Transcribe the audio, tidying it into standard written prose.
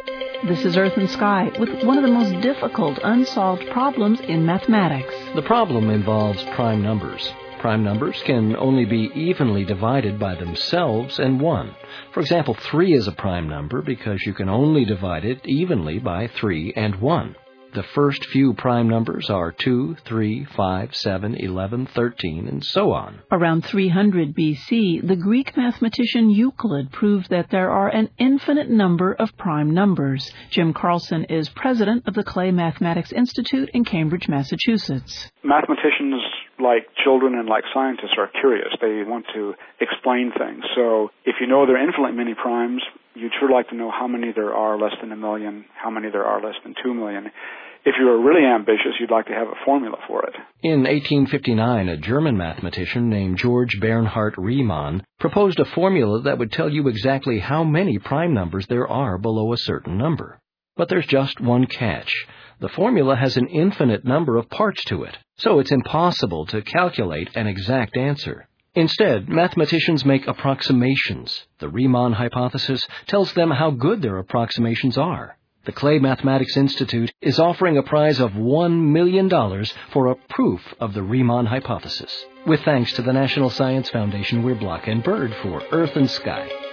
This is Earth and Sky with one of the most difficult unsolved problems in mathematics. The problem involves prime numbers. Prime numbers can only be evenly divided by themselves and 1. For example, 3 is a prime number because you can only divide it evenly by 3 and 1. The first few prime numbers are 2, 3, 5, 7, 11, 13, and so on. Around 300 BC, the Greek mathematician Euclid proved that there are an infinite number of prime numbers. Jim Carlson is president of the Clay Mathematics Institute in Cambridge, Massachusetts. Mathematicians, like children and like scientists, are curious. They want to explain things. So if you know there are infinitely many primes, you'd sure like to know how many there are less than 1 million, how many there are less than 2 million. If you were really ambitious, you'd like to have a formula for it. In 1859, a German mathematician named George Bernhard Riemann proposed a formula that would tell you exactly how many prime numbers there are below a certain number. But there's just one catch. The formula has an infinite number of parts to it, so it's impossible to calculate an exact answer. Instead, mathematicians make approximations. The Riemann hypothesis tells them how good their approximations are. The Clay Mathematics Institute is offering a prize of $1 million for a proof of the Riemann hypothesis. With thanks to the National Science Foundation, we're Block and Bird for Earth and Sky.